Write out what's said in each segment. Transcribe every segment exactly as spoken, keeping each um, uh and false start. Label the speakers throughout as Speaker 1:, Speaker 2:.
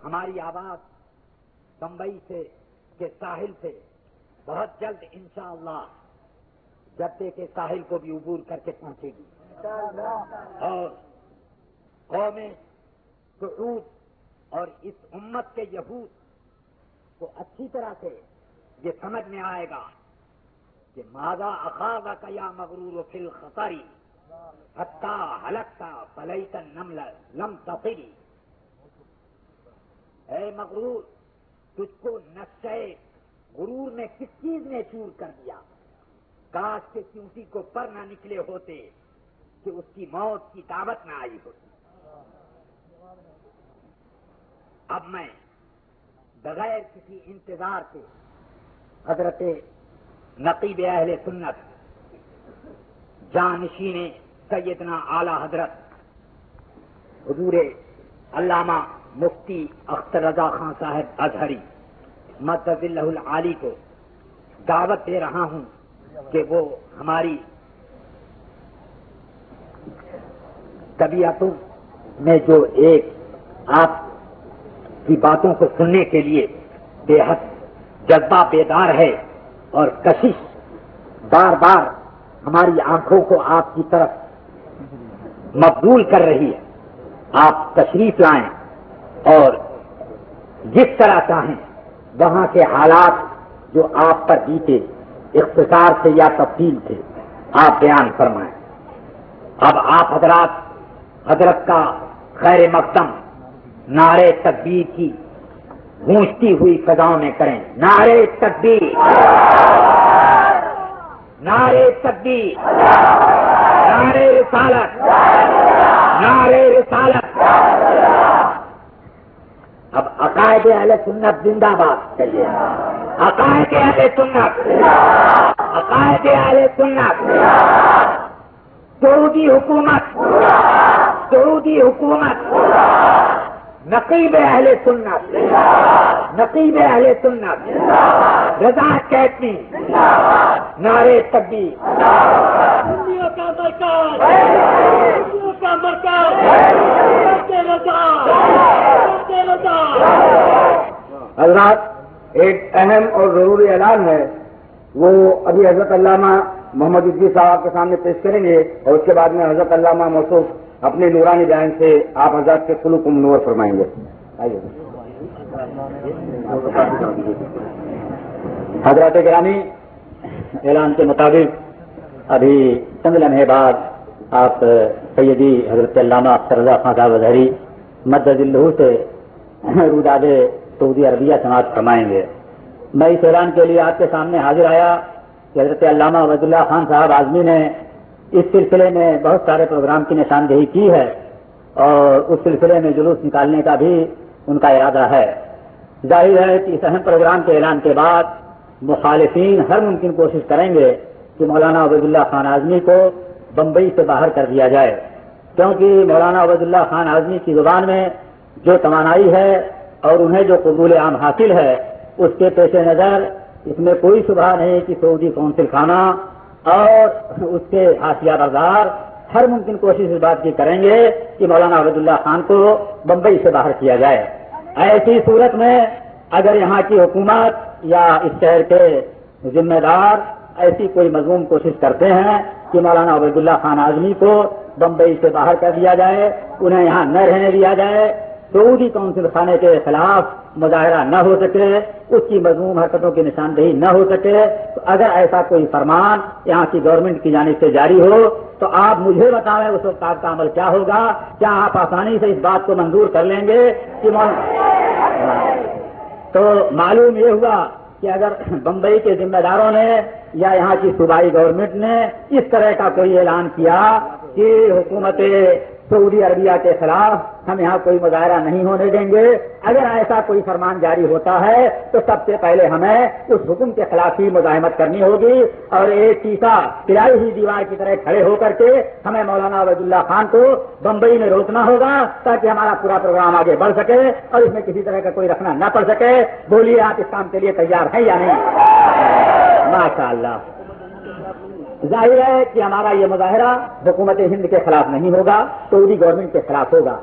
Speaker 1: ہماری آواز بمبئی سے کے ساحل سے بہت جلد انشاءاللہ جدے کے ساحل کو بھی عبور کر کے پہنچے گی، اور قوم سعود اور اس امت کے یہود کو اچھی طرح سے یہ سمجھ میں آئے گا کہ ماذا اخاذک یا مغرور فی الخطری حتی ہلکتا فلیت النمل لم تطری، اے مغرور تجھ کو نشے غرور میں کس چیز نے چور کر دیا، کاش کے چونٹی کو پر نہ نکلے ہوتے کہ اس کی موت کی دعوت نہ آئی ہوتی۔ اب میں بغیر کسی انتظار کے حضرت نقیب اہل سنت جانشین سیدنا اعلی حضرت حضور علامہ مفتی اختر رضا خان صاحب ازہری مدد اللہ العالی کو دعوت دے رہا ہوں کہ وہ ہماری طبیعتوں میں جو ایک آپ کی باتوں کو سننے کے لیے بے حد جذبہ بیدار ہے اور کشش بار بار ہماری آنکھوں کو آپ کی طرف مقبول کر رہی ہے، آپ تشریف لائیں اور جس طرح چاہیں وہاں کے حالات جو آپ پر بیتے اختصار سے یا تفصیل سے آپ بیان فرمائیں۔ اب آپ حضرات حضرت کا خیر مقدم نعرے تکبیر کی گونجتی ہوئی فضاؤں میں کریں، نعرے تکبیر، نعرے تکبیر، نعرے رسالت، نعرے رسالت۔ اب عقائد اہل سنت زندہ باد کہیے، عقائد اہل سنت، عقائد اہل سنت۔ سعودی حکومت، سعودی حکومت، نقیب اہل سنت، نقیب اہل سنت، رضا کیتنی، نعرے تکبیر۔
Speaker 2: دنیا کا مرکز، دنیا کا مرکز، رضا۔
Speaker 3: حضرات ایک اہم اور ضروری اعلان ہے، وہ ابھی حضرت علامہ محمد عزیز صاحب کے سامنے پیش کریں گے، اور اس کے بعد میں حضرت علامہ موصوف اپنے نورانی بیان سے آپ حضرات کے قلوب کو منور فرمائیں گے۔ آئیے حضرات گرامی، اعلان کے مطابق ابھی چند لمحے بعد آپ سیدی حضرت علامہ اختر رضا خان صاحب ازہری مدد اللہ سے روداد سعودی عربیہ سماعت فرمائیں گے۔ میں اس اعلان کے لیے آپ کے سامنے حاضر آیا کہ حضرت علامہ عبد اللہ خان صاحب اعظمی نے اس سلسلے میں بہت سارے پروگرام کی نشاندہی کی ہے، اور اس سلسلے میں جلوس نکالنے کا بھی ان کا ارادہ ہے۔ ظاہر ہے کہ اس اہم پروگرام کے اعلان کے بعد مخالفین ہر ممکن کوشش کریں گے کہ مولانا عبد اللہ خان اعظمی کو بمبئی سے باہر کر دیا جائے، کیونکہ مولانا عبد اللہ خان اعظمی کی زبان میں جو توانائی ہے اور انہیں جو قبول عام حاصل ہے، اس کے پیش نظر اس میں کوئی شبہ نہیں کہ سعودی کونسل خانہ اور اس کے حاشیہ بردار ہر ممکن کوشش اس بات کی کریں گے کہ مولانا عبد اللہ خان کو بمبئی سے باہر کیا جائے۔ ایسی صورت میں اگر یہاں کی حکومت یا اس شہر کے ذمہ دار ایسی کوئی مضمون کوشش کرتے ہیں کہ مولانا عبد اللہ خان اعظمی کو بمبئی سے باہر کر دیا جائے، انہیں یہاں نہ رہنے دیا جائے، سعودی کونسل خانے کے خلاف مظاہرہ نہ ہو سکے، اس کی مضمون حرکتوں کی نشاندہی نہ ہو سکے، تو اگر ایسا کوئی فرمان یہاں کی گورنمنٹ کی جانب سے جاری ہو تو آپ مجھے بتائیں اس وقت آپ کا عمل کیا ہوگا؟ کیا آپ آسانی سے اس بات کو منظور کر لیں گے کہ تو معلوم یہ ہوا کہ اگر بمبئی کے ذمہ داروں نے یا یہاں کی صوبائی گورنمنٹ نے اس طرح کا کوئی اعلان کیا کہ حکومت سعودی عربیہ کے خلاف ہم یہاں کوئی مظاہرہ نہیں ہونے دیں گے، اگر ایسا کوئی فرمان جاری ہوتا ہے تو سب سے پہلے ہمیں اس حکم کے خلاف ہی مزاحمت کرنی ہوگی، اور ایک چیزا پرائی ہوئی دیوار کی طرح کھڑے ہو کر کے ہمیں مولانا عبد اللہ خان کو بمبئی میں روکنا ہوگا تاکہ ہمارا پورا پروگرام آگے بڑھ سکے اور اس میں کسی طرح کا کوئی رکھنا نہ پڑ سکے۔ بولیے آپ اس کام کے لیے تیار ہیں یا نہیں؟ ماشاء اللہ۔ ظاہر ہے کہ ہمارا یہ مظاہرہ حکومت ہند کے خلاف نہیں ہوگا، سعودی گورنمنٹ کے خلاف ہوگا،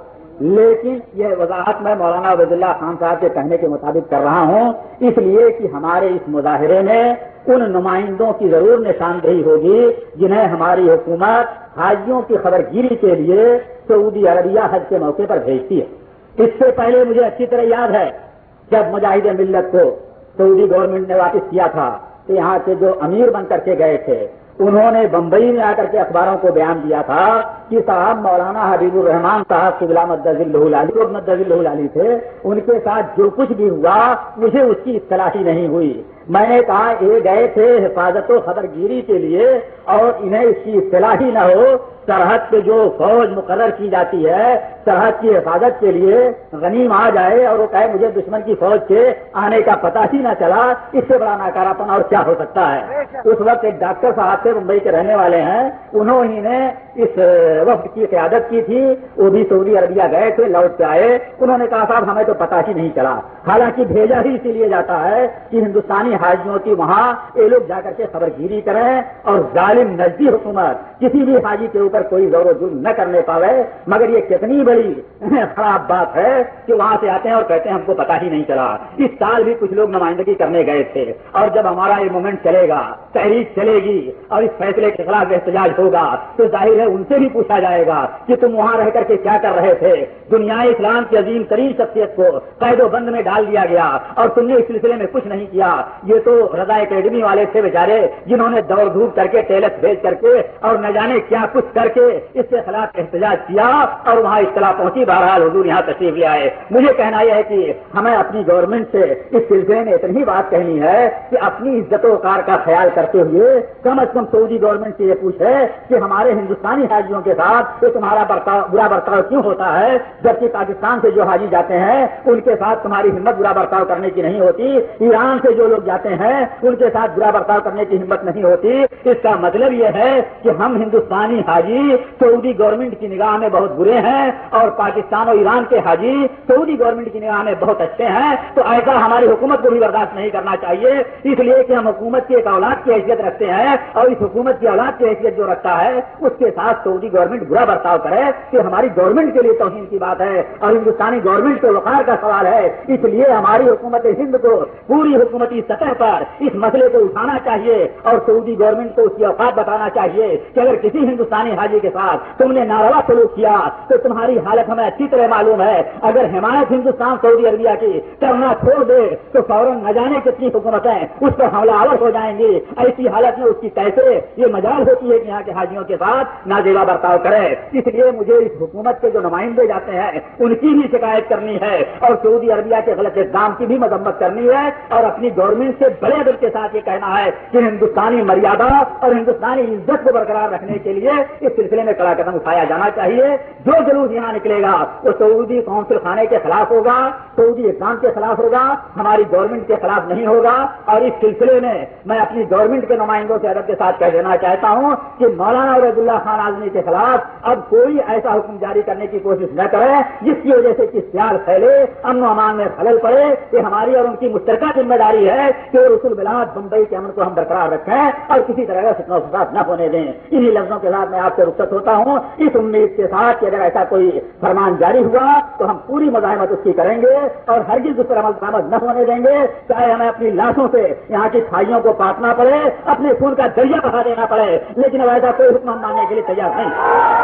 Speaker 3: لیکن یہ وضاحت میں مولانا عبید اللہ خان صاحب کے کہنے کے مطابق کر رہا ہوں اس لیے کہ ہمارے اس مظاہرے میں ان نمائندوں کی ضرور نشاندہی ہوگی جنہیں ہماری حکومت حاجیوں کی خبر گیری کے لیے سعودی عربیہ حج کے موقع پر بھیجتی ہے. اس سے پہلے مجھے اچھی طرح یاد ہے جب مجاہد ملت کو سعودی گورنمنٹ نے واپس کیا تھا تو یہاں کے جو امیر بن کر کے گئے تھے انہوں نے بمبئی میں آ کر کے اخباروں کو بیان دیا تھا کہ صاحب مولانا حبیب الرحمان صاحب قبلہ مدد اللہ علی مدد اللہ علی تھے، ان کے ساتھ جو کچھ بھی ہوا مجھے اس کی اطلاع ہی نہیں ہوئی. میں نے کہا یہ گئے تھے حفاظت و خبر گیری کے لیے اور انہیں اس کی اطلاع ہی نہ ہو. سرحد پہ جو فوج مقرر کی جاتی ہے سرحد کی حفاظت کے لیے غنیم آ جائے اور وہ کہے مجھے دشمن کی فوج کے آنے کا پتہ ہی نہ چلا، اس سے بڑا ناکاراپن اور کیا ہو سکتا ہے. اس وقت ایک ڈاکٹر صاحب سے ممبئی کے رہنے والے ہیں، انہوں ہی نے اس وفد کی قیادت کی تھی، وہ بھی سعودی عربیہ گئے تھے، لوٹ کے آئے. انہوں نے کہا صاحب ہمیں تو پتہ ہی نہیں چلا. حالانکہ بھیجا ہی اسی لیے جاتا ہے کہ ہندوستانی حاجیوں کی وہاں یہ لوگ جا کر کے خبر گیری کریں اور ظالم نجدی حکومت کسی بھی حاجی کے اوپر کوئی زور و ظلم نہ کرنے پاوے. مگر یہ کتنی بڑی خراب بات ہے کہ وہاں سے آتے ہیں اور کہتے ہیں ہم کو پتہ ہی نہیں چلا. اس سال بھی کچھ لوگ نمائندگی کرنے گئے تھے اور جب ہمارا یہ موومنٹ چلے گا، تحریک چلے گی اور اس فیصلے کے خلاف احتجاج ہوگا تو ظاہر ہے ان سے بھی پوچھا جائے گا کہ تم وہاں رہ کر کے کیا کر رہے تھے. دنیا اسلام کی عظیم ترین شخصیت کو قید و بند میں ڈال دیا گیا اور تم نے اس سلسلے میں کچھ نہیں کیا. یہ تو رضا اکیڈمی والے تھے بیچارے جنہوں نے دوڑ دھوپ کر کے ٹیلس بھیج کر کے اور نہ جانے کیا کچھ کر کے اس کے خلاف احتجاج کیا اور وہاں اطلاع پہنچی. بہرحال حضور یہاں تشریف لے آئے. مجھے کہنا یہ ہے کہ ہمیں اپنی گورنمنٹ سے اس سلسلے میں اتنی بات کہنی ہے کہ اپنی عزت و وقار کا خیال کرتے ہوئے کم از کم سعودی گورنمنٹ سے یہ پوچھے کہ ہمارے ہندوستانی حاجیوں کے ساتھ تمہارا برتاؤ برا برتاؤ کیوں ہوتا ہے، جبکہ پاکستان سے جو حاجی جاتے ہیں ان کے ساتھ تمہاری ہمت برا برتاؤ کرنے کی نہیں ہوتی، ایران سے جو لوگ جاتے ہیں ان کے ساتھ برا برتاؤ کرنے کی ہمت نہیں ہوتی. اس کا مطلب یہ ہے کہ ہم ہندوستانی حاجی سعودی گورنمنٹ کی نگاہ میں بہت برے ہیں اور پاکستان اور ایران کے حاجی سعودی گورنمنٹ کی نگاہ میں بہت اچھے ہیں. تو ایسا ہماری حکومت کو بھی برداشت نہیں کرنا چاہیے، اس لیے کہ ہم حکومت کی ایک اولاد کی حیثیت رکھتے ہیں اور اس حکومت کی اولاد کی حیثیت جو رکھتا ہے اس کے ساتھ سعودی گورنمنٹ برا برتاؤ کرے کہ ہماری گورنمنٹ کے لیے توہین کی بات ہے اور ہندوستانی گورنمنٹ کے وقار کا سوال ہے. اس لیے ہماری حکومت ہند کو پوری حکومتی سطح پر اس مسئلے کو اٹھانا چاہیے اور سعودی گورنمنٹ کو اس کی اوقات بتانا چاہیے کہ اگر کسی ہندوستانی حاجی کے ساتھ تم نے ناروا سلوک کیا تو تمہاری حالت ہمیں اچھی طرح معلوم ہے. اگر حمایت ہندوستان سعودی عربیہ کی کرنا چھوڑ دے تو فوراً نہ جانے کتنی حکومتیں اس پر حملہ آور ہو جائیں گی. ایسی حالت میں اس کی کیسے یہ مجال ہوتی ہے کہ یہاں کے حاجیوں کے ساتھ ناجیبا برتاؤ کرے. اس لیے مجھے اس حکومت کے جو نمائندے جاتے ہیں ان کی بھی شکایت کرنی ہے اور سعودی عربیہ کے غلط اقدام کی بھی مذمت کرنی ہے اور اپنی گورنمنٹ سے بڑے ادب کے ساتھ یہ کہنا ہے کہ ہندوستانی مریادہ اور ہندوستانی عزت کو برقرار رکھنے کے لیے اس سلسلے میں کڑا قدم اٹھایا جانا چاہیے. جو جلوس یہاں نکلے گا وہ سعودی قونصل خانے کے خلاف ہوگا، سعودی اقدام کے خلاف ہوگا، ہماری گورنمنٹ کے خلاف نہیں ہوگا. اور اس سلسلے میں میں اپنی گورنمنٹ کے نمائندوں سے ادب کے ساتھ کہہ دینا چاہتا ہوں کہ مولانا عبید اللہ خان اعظمی کے خلاف اب کوئی ایسا حکم جاری کرنے کی کوشش نہ کرے جس کی وجہ سے اشتعال پھیلے، امن و امان میں خلل پڑے. یہ ہماری اور ان کی مشترکہ ذمہ داری ہے کہ رسول بلاد بمبئی کے امن کو ہم برقرار رکھیں اور کسی طرح کا فتنہ و فساد نہ ہونے دیں. انہی لفظوں کے ساتھ میں آپ سے رخصت ہوتا ہوں اس امید کے ساتھ کہ اگر ایسا کوئی فرمان جاری ہوا تو ہم پوری مزاحمت اس کی کریں گے اور ہرگز اس پر عمل درآمد نہ ہونے دیں گے، چاہے ہمیں اپنی لاشوں سے یہاں کی کھائیوں کو کاٹنا پڑے، اپنے خون کا دریا بہا دینا پڑے، لیکن اب ایسا کوئی حکم ہم ماننے کے لیے تیار نہیں.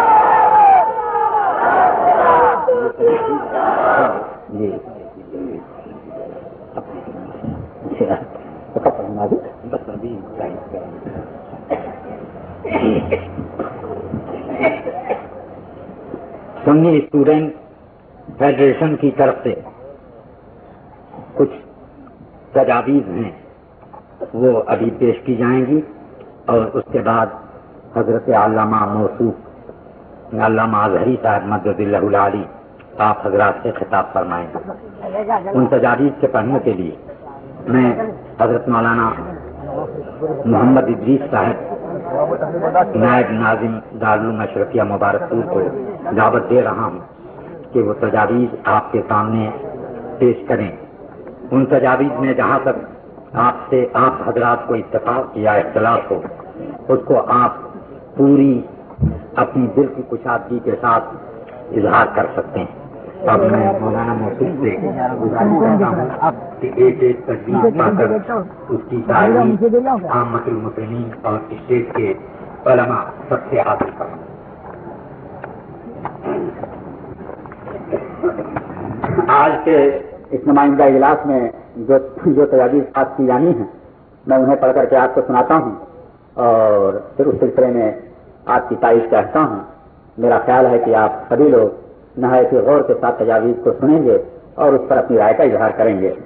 Speaker 3: جی
Speaker 1: سنی اسٹوڈنٹ فیڈریشن کی طرف سے کچھ تجاویز ہیں وہ ابھی پیش کی جائیں گی اور اس کے بعد حضرت علامہ موصوف علامہ اظہری صاحب مدد اللہ العالی آپ حضرات سے خطاب فرمائیں گے. ان تجاویز کے پڑھنے کے لیے میں حضرت مولانا محمد ادریس صاحب نائب ناظم دارالعلوم اشرفیہ مبارک پور کو دعوت دے رہا ہوں کہ وہ تجاویز آپ کے سامنے پیش کریں. ان تجاویز میں جہاں تک آپ سے آپ حضرات کو اتفاق یا اختلاف ہو اس کو آپ پوری اپنی دل کی کشادگی کے ساتھ اظہار کر سکتے ہیں. اب میں مولانا محسوس سے گزارش کرتا ہوں کہ ایک ایک تجویز پا کر اس کی تعلیم عامت المسلمین اور اسٹیٹ کے علماء سب سے حاصل کروں.
Speaker 3: آج کے اس نمائندہ اجلاس میں جو جو تجاویز پاس کی جانی ہیں میں انہیں پڑھ کر کے آپ کو سناتا ہوں اور پھر اس سلسلے میں آپ کی تعریف کہتا ہوں. میرا خیال ہے کہ آپ سبھی لوگ نہایت غور کے ساتھ تجاویز کو سنیں گے اور اس پر اپنی رائے کا اظہار کریں گے.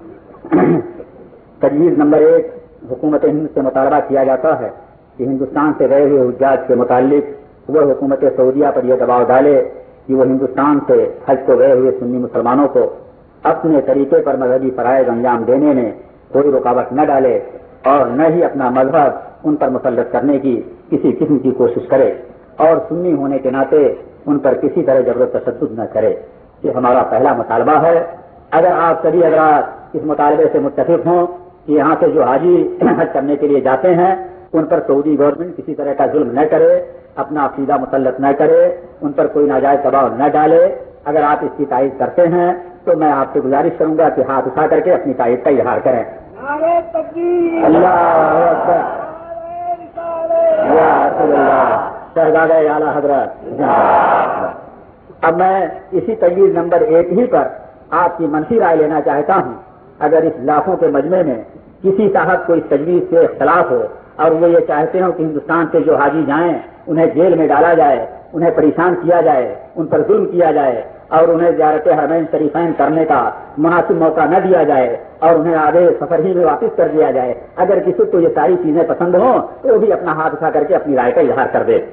Speaker 3: تجویز نمبر ایک، حکومت ہند سے مطالبہ کیا جاتا ہے کہ ہندوستان سے گئے ہوئے حجاج کے متعلق وہ حکومت سعودیہ پر یہ دباؤ ڈالے کہ وہ ہندوستان سے حج کو گئے ہوئے سنی مسلمانوں کو اپنے طریقے پر مذہبی فرائض انجام دینے میں کوئی رکاوٹ نہ ڈالے اور نہ ہی اپنا مذہب ان پر مسلط کرنے کی کسی قسم کی کوشش کرے اور سنی ہونے کے ناطے ان پر کسی طرح جبر و تشدد نہ کرے. یہ ہمارا پہلا مطالبہ ہے. اگر آپ سبھی حضرات اس مطالبے سے متفق ہوں کہ یہاں سے جو حاجی حج کرنے کے لیے جاتے ہیں ان پر سعودی گورنمنٹ کسی طرح کا ظلم نہ کرے، اپنا عقیدہ مسلط نہ کرے، ان پر کوئی ناجائز دباؤ نہ ڈالے، اگر آپ اس کی تائید کرتے ہیں تو میں آپ سے گزارش کروں گا کہ ہاتھ اٹھا کر کے اپناپنی تائید کا اظہار کریں.
Speaker 2: نعرہ تکبیر،
Speaker 3: اللہ اکبر، یا رسول اللہ، شہزادہ اعلیٰ حضرت. اب میں اسی تجویز نمبر ایک ہی پر آپ کی منفی رائے لینا چاہتا ہوں. اگر اس لاکھوں کے مجمع میں کسی صاحب کو اس تجویز سے اختلاف ہو اور وہ یہ چاہتے ہوں کہ ہندوستان سے جو حاجی جائیں انہیں جیل میں ڈالا جائے، انہیں پریشان کیا جائے، ان پر ظلم کیا جائے اور انہیں زیارت حرمین شریفین کرنے کا مناسب موقع نہ دیا جائے اور انہیں آگے سفر ہی میں واپس کر دیا جائے، اگر کسی کو یہ ساری چیزیں پسند ہوں تو وہ بھی اپنا ہاتھ اٹھا کر کے اپنی رائے کا اظہار کر دے.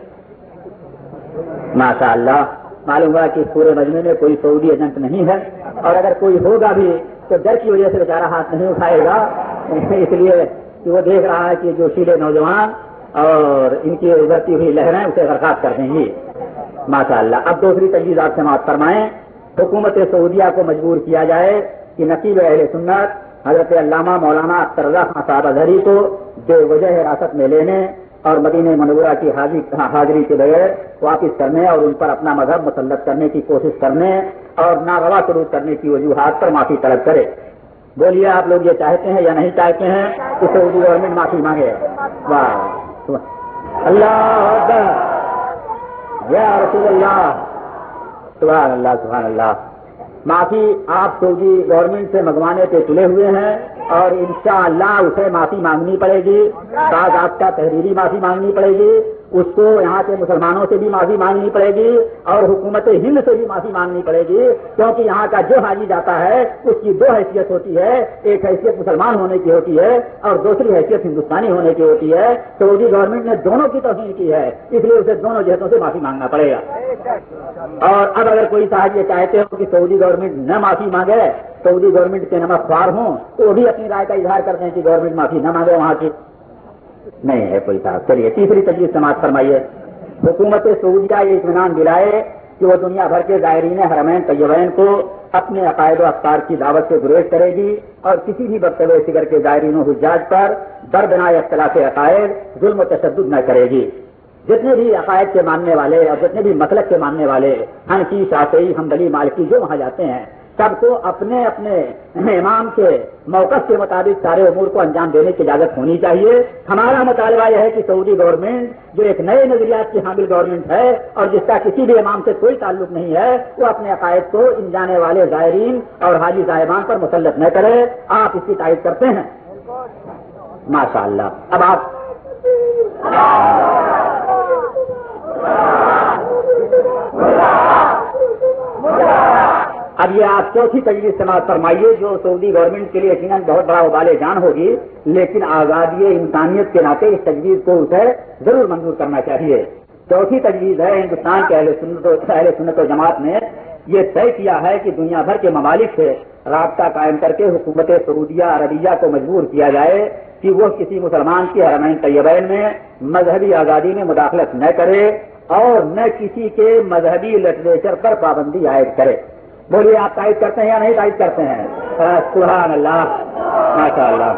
Speaker 3: ماشاء اللہ، معلوم ہوا کہ پورے مجمع میں کوئی سعودی ایجنٹ نہیں ہے اور اگر کوئی ہوگا بھی تو ڈر کی وجہ سے بیچارہ ہاتھ نہیں اٹھائے گا، اس لیے کہ وہ دیکھ رہا ہے کہ جو شیلے نوجوان اور ان کی ابھرتی ہوئی لہریں اسے برخاست کر دیں گی. ماشاء اللہ. اب دوسری تجویز آپ سماعت فرمائیں. حکومت سعودیہ کو مجبور کیا جائے کہ نقیب اہل سنت حضرت علامہ مولانا اختر رضا خان صاحب اظہری کو بے وجہ حراست میں لینے اور مدینہ منورہ کی حاضری کے بغیر واپس کرنے اور ان پر اپنا مذہب مسلط کرنے کی کوشش کرنے اور ناروا سلوک کرنے کی وجوہات پر معافی طلب کرے. بولیے آپ لوگ یہ چاہتے ہیں یا نہیں چاہتے ہیں کہ سعودی گورنمنٹ معافی مانگے؟ واہ، اللہ اکبر، یا رسول اللہ، سبحان اللہ سبحان اللہ. معافی آپ سعودی گورنمنٹ سے منگوانے پہ تلے ہوئے ہیں اور انشاءاللہ اسے معافی مانگنی پڑے گی. بعض آپ کا تحریری معافی مانگنی پڑے گی، اس کو یہاں کے مسلمانوں سے بھی معافی مانگنی پڑے گی اور حکومت ہند سے بھی معافی مانگنی پڑے گی، کیونکہ یہاں کا جو حاجی جاتا ہے اس کی دو حیثیت ہوتی ہے. ایک حیثیت مسلمان ہونے کی ہوتی ہے اور دوسری حیثیت ہندوستانی ہونے کی ہوتی ہے. سعودی گورنمنٹ نے دونوں کی توہین کی ہے، اس لیے اسے دونوں جہتوں سے معافی مانگنا پڑے گا. اور اب اگر کوئی صاحب یہ چاہتے ہو کہ سعودی گورنمنٹ نہ معافی مانگے، سعودی گورنمنٹ کے نمک خوار ہوں تو وہ بھی اپنی رائے کا اظہار کرتے ہیں کہ گورنمنٹ معافی نہ مانگے. وہاں کی نہیں ہے کوئی صاحب. چلیے تیسری تجویز سماعت فرمائیے. حکومت سعودیہ یہ اطمینان دلائے کہ وہ دنیا بھر کے زائرین حرمین طیبین کو اپنے عقائد و افکار کی دعوت سے گریز کرے گی اور کسی بھی برتبہ فکر کے زائرین و حجاج پر دربنا اختلاف عقائد ظلم و تشدد نہ کرے گی. جتنے بھی عقائد کے ماننے والے اور جتنے بھی مسلک کے ماننے والے حنفی، شافعی، حنبلی، مالکی جو وہاں جاتے ہیں سب کو اپنے اپنے امام کے موقف کے مطابق سارے امور کو انجام دینے کی اجازت ہونی چاہیے. ہمارا مطالبہ یہ ہے کہ سعودی گورنمنٹ جو ایک نئے نظریات کی حامل گورنمنٹ ہے اور جس کا کسی بھی امام سے کوئی تعلق نہیں ہے، وہ اپنے عقائد کو ان جانے والے زائرین اور حاجی زائمان پر مسلط نہ کرے. آپ اس کی تائید کرتے ہیں؟ ماشاء اللہ. اب آپ اب یہ آپ چوتھی تجویز سماعت فرمائیے جو سعودی گورنمنٹ کے لیے یقیناً بہت بڑا وبال جان ہوگی، لیکن آزادی انسانیت کے ناطے اس تجویز کو اسے ضرور منظور کرنا چاہیے. چوتھی تجویز ہے ہندوستان کے اہل سنت و اہل سنت و جماعت نے یہ طے کیا ہے کہ دنیا بھر کے ممالک سے رابطہ قائم کر کے حکومت سعودیہ عربیہ کو مجبور کیا جائے کہ وہ کسی مسلمان کے حرمین طیبین میں مذہبی آزادی میں مداخلت نہ کرے اور نہ کسی کے مذہبی لٹریچر پر پابندی عائد کرے. بولیے آپ تائید کرتے ہیں یا نہیں تائید کرتے ہیں؟ سبحان اللہ، ماشاء اللہ.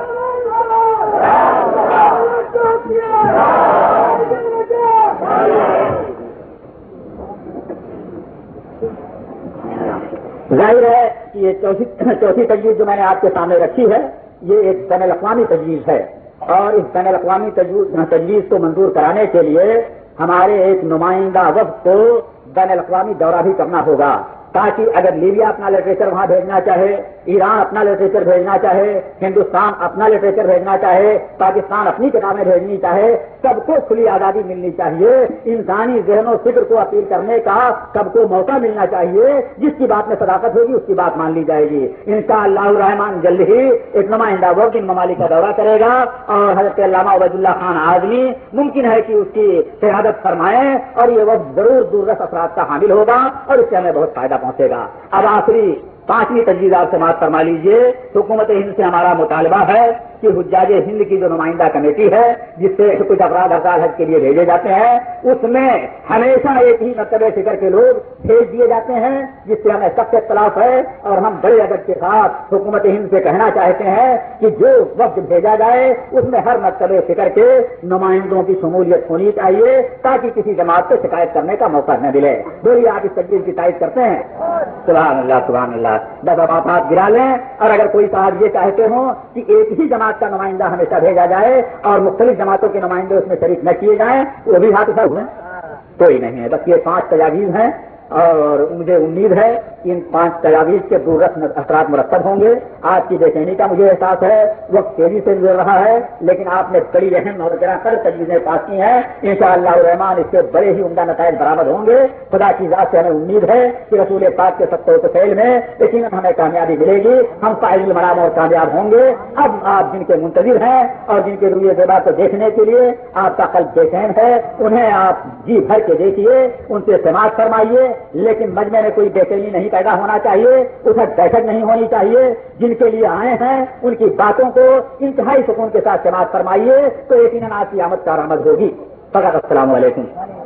Speaker 3: ظاہر ہے کہ یہ چوتھی چوتھی تجویز جو میں نے آپ کے سامنے رکھی ہے یہ ایک بین الاقوامی تجویز ہے، اور اس بین الاقوامی تجویز کو منظور کرانے کے لیے ہمارے ایک نمائندہ وفد کو بین الاقوامی دورہ بھی کرنا ہوگا، تاکہ اگر لیبیا اپنا لٹریچر وہاں بھیجنا چاہے، ایران اپنا لٹریچر بھیجنا چاہے، ہندوستان اپنا لٹریچر بھیجنا چاہے، پاکستان اپنی کتابیں بھیجنی چاہے، سب کو کھلی آزادی ملنی چاہیے، انسانی ذہن و فکر کو اپیل کرنے کا سب کو موقع ملنا چاہیے، جس کی بات میں صداقت ہوگی اس کی بات مان لی جائے گی۔ انشاءاللہ الرحمن جلد ہی ایک نمائندہ وفد ان ممالک کا دورہ کرے گا، اور حضرت علامہ عبید اللہ خان اعظمی ممکن ہے کہ اس کی قیادت فرمائیں، اور یہ وفد ضرور دوررس افراد کا حامل ہوگا، اور اس سے ہمیں بہت فائدہ پہنچے گا۔ اب آخری پانچویں تجویز آپ سماعت فرما لیجیے۔ حکومت ہند سے ہمارا مطالبہ ہے کہ حجاج ہند کی جو نمائندہ کمیٹی ہے جس سے کچھ افراد ہڑتال حج کے لیے بھیجے جاتے ہیں، اس میں ہمیشہ ایک ہی مرتبہ فکر کے لوگ بھیج دیے جاتے ہیں، جس سے ہمیں سخت اختلاف ہے، اور ہم بڑے ادب کے ساتھ حکومت ہند سے کہنا چاہتے ہیں کہ جو وقت بھیجا جائے اس میں ہر مرتبہ فکر کے نمائندوں کی شمولیت ہونی چاہیے، تاکہ کسی جماعت کو شکایت کرنے کا موقع نہ ملے۔ بولیے آپ اس تجویز کی تائید کرتے ہیں؟ سبحان اللہ سبحان اللہ۔ بس اب آپ ہاتھ گرا لیں، اور اگر کوئی صاحب یہ چاہتے ہوں کہ ایک ہی جماعت کا نمائندہ ہمیشہ بھیجا جائے اور مختلف جماعتوں کے نمائندے اس میں شریک نہ کیے جائیں، وہ بھی ہاتھ اٹھا ہوئے کوئی نہیں ہے۔ بس یہ پانچ تجاویز ہیں، اور مجھے امید ہے کہ ان پانچ تجاویز کے دور رسم اثرات مرتب ہوں گے۔ آج کی بے چینی کا مجھے احساس ہے، وقت تیزی سے گزر رہا ہے، لیکن آپ نے بڑی اہم اور گراں قدر تجویزیں پاس کی ہیں۔ انشاءاللہ الرحمن اس سے بڑے ہی عمدہ نتائج برآمد ہوں گے۔ خدا کی ذات سے ہمیں امید ہے کہ رسول پاک کے سب و فعل میں یقیناً ہمیں کامیابی ملے گی، ہم فائز المنام اور کامیاب ہوں گے۔ اب آپ جن کے منتظر ہیں اور جن کے رویے زیبا کو دیکھنے کے لیے آپ کا قلب بے چین ہے، انہیں آپ جی بھر کے دیکھیے، ان سے سماعت فرمائیے، لیکن مجمع میں کوئی بے چینی نہیں پیدا ہونا چاہیے، اٹھک بیٹھک نہیں ہونی چاہیے۔ جن کے لیے آئے ہیں ان کی باتوں کو انتہائی سکون کے ساتھ سماعت فرمائیے، تو یقیناً آپ کی آمد کارآمد ہوگی۔ فقط السلام علیکم۔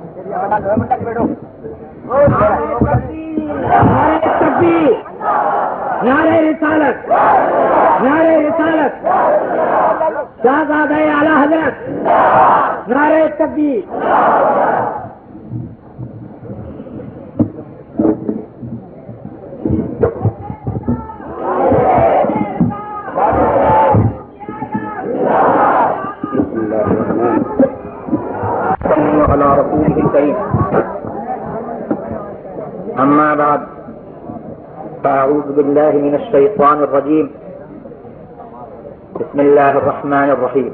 Speaker 1: تکبیر، نعرہ رسالت، نعرہ رسالت، شہزادہ اعلی حضرت، نعرہ تکبیر۔
Speaker 3: على رسوله الكريم، أما بعد، فأعوذ بالله من الشيطان الرجيم، بسم الله الرحمن الرحيم،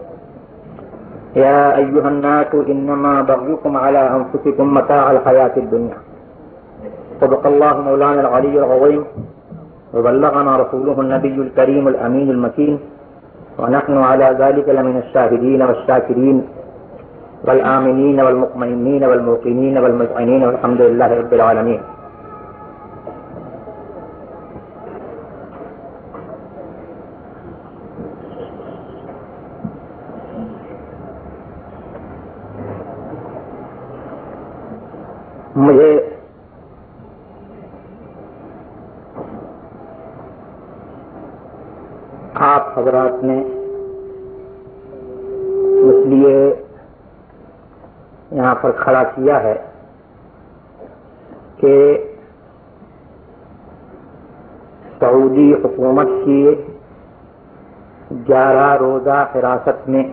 Speaker 3: يا أيها الناس إنما بغيكم على أنفسكم متاع الحياة الدنيا، صدق الله مولانا العلي العظيم، وبلغنا رسوله النبي الكريم الأمين المكين، ونحن على ذلك لمن الشاهدين والشاكرين والآمنين والمطمئنين والموقنين والمذعنين، والحمد لله رب العالمين۔ مجھے آپ حضرات نے اس لیے یہاں پر کھڑا کیا ہے کہ سعودی حکومت کی گیارہ روزہ حراست میں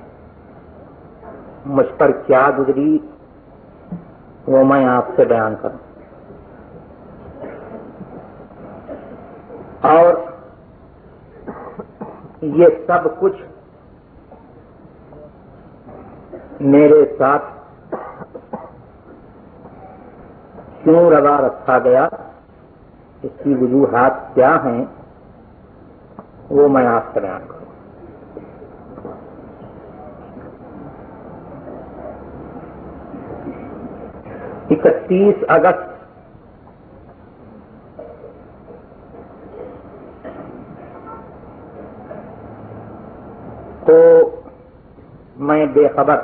Speaker 3: مجھ پر کیا گزری وہ میں آپ سے بیان کروں، اور یہ سب کچھ میرے ساتھ کیوں روا رکھا گیا، اس کی وجوہات کیا ہیں، وہ میں آپ سے بیان کروں۔ اکتیس اگست کو میں بے خبر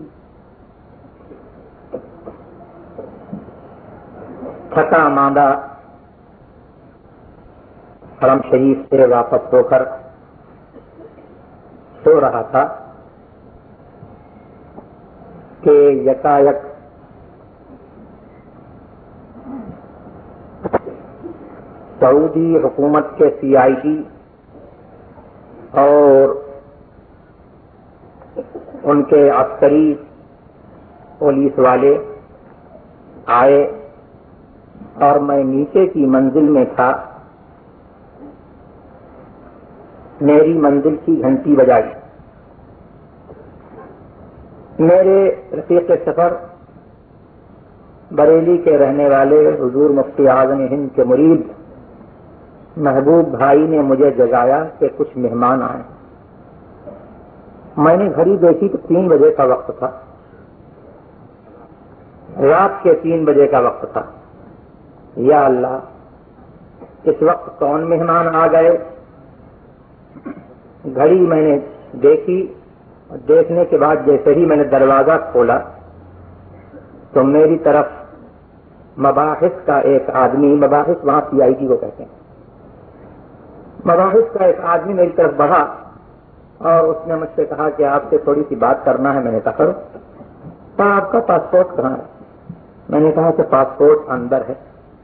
Speaker 3: تھکا ماندہ حرم شریف سے واپس ہو کر سو رہا تھا کہ یکایک
Speaker 1: سعودی حکومت کے سی آئی ڈی اور ان کے عسکری پولیس والے آئے اور میں نیچے کی منزل میں تھا. میری منزل کی گھنٹی بجائی. میرے رفیق سفر بریلی کے رہنے والے حضور مفتی اعظم ہند کے مرید محبوب بھائی نے مجھے جگایا کہ کچھ مہمان آئے. میں نے گھڑی دیکھی تو تین بجے کا وقت تھا، رات کے تین بجے کا وقت تھا. یا اللہ، اس وقت کون مہمان آ گئے؟ گھڑی میں نے دیکھی، دیکھنے کے بعد جیسے ہی میں نے دروازہ کھولا تو میری طرف مباحث کا ایک آدمی، مباحث وہاں پی آئی ٹی کو کہتے ہیں، مباحث کا ایک آدمی میری طرف بڑھا اور اس نے مجھ سے کہا کہ آپ سے تھوڑی سی بات کرنا ہے. میں نے کہا کرو. کہا آپ کا پاسپورٹ کہاں ہے؟ میں نے کہا کہ پاسپورٹ اندر ہے.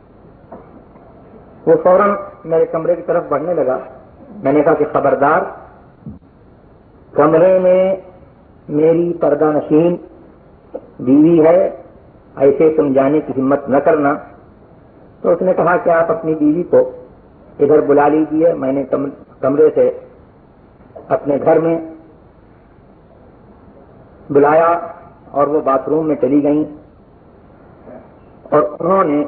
Speaker 1: وہ فوراً میرے کمرے کی طرف بڑھنے لگا. میں نے کہا کہ خبردار، کمرے میں میری پردہ نشین بیوی ہے، ایسے تم جانے کی ہمت نہ کرنا. تو اس نے کہا کہ آپ اپنی بیوی کو ادھر بلا لیجیے. میں نے کمرے سے اپنے گھر میں بلایا اور وہ باتھ روم میں چلی گئیں اور انہوں نے،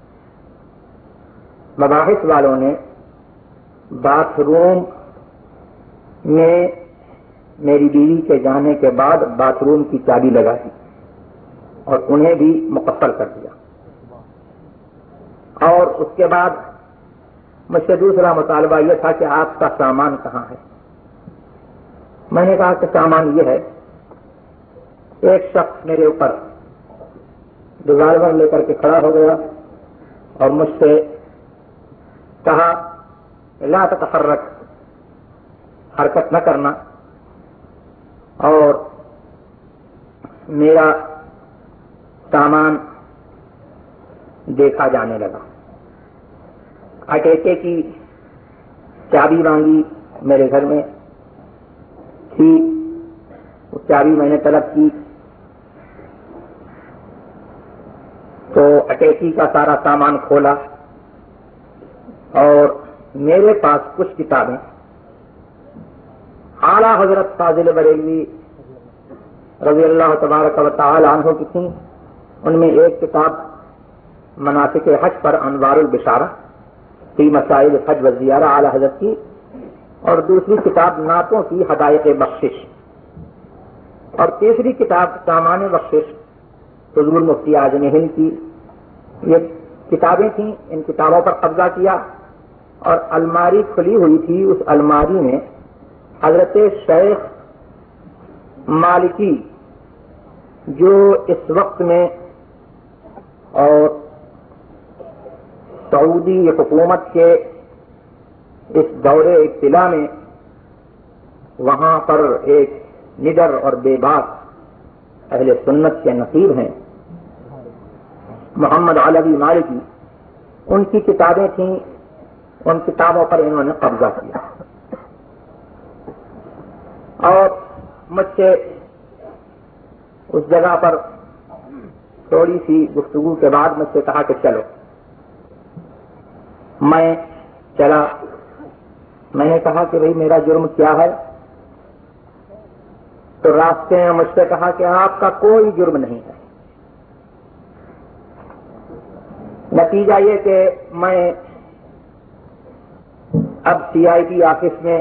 Speaker 1: مباحث والوں نے باتھ روم میں میری بیوی کے جانے کے بعد باتھ روم کی چابی لگا دی اور انہیں بھی مقفل کر دیا. اور اس کے بعد مجھ سے دوسرا مطالبہ یہ تھا کہ آپ کا سامان کہاں ہے؟ میں نے کہا کہ سامان یہ ہے. ایک شخص میرے اوپر ریوالور لے کر کے کھڑا ہو گیا اور مجھ سے کہا لا تتحرک، حرکت نہ کرنا. اور میرا سامان دیکھا جانے لگا. اٹیچے کی چابی مانگی، میرے گھر میں تھی، وہ چابی میں نے طلب کی تو اٹیچی کا سارا سامان کھولا اور میرے پاس کچھ کتابیں اعلیٰ حضرت فاضل بریلوی رضی اللہ تبارک و تعالی عنہ کی تھیں. ان میں ایک کتاب مناسک حج پر انوار البشارہ فی مسائل حج و زیارہ اعلیٰ حضرت کی، اور دوسری کتاب نعتوں کی ہدایت بخشش، اور تیسری کتاب سامان بخشش حضور مفتی اعظم ہند کی. یہ کتابیں تھیں. ان کتابوں پر قبضہ کیا اور الماری کھلی ہوئی تھی. اس الماری میں حضرت شیخ مالکی جو اس وقت میں اور سعودی حکومت کے اس دور ابتلا میں وہاں پر ایک نڈر اور بے باک اہل سنت کے نصیب ہیں، محمد علوی مالکی، ان کی کتابیں تھیں. ان کتابوں پر انہوں نے قبضہ کیا اور مجھ سے اس جگہ پر تھوڑی سی گفتگو کے بعد مجھ سے کہا کہ چلو. میں چلا. میں نے کہا کہ بھئی میرا جرم کیا ہے؟ تو راستے میں مجھ سے کہا کہ آپ کا کوئی جرم نہیں ہے. نتیجہ یہ کہ میں اب سی آئی ٹی آفس میں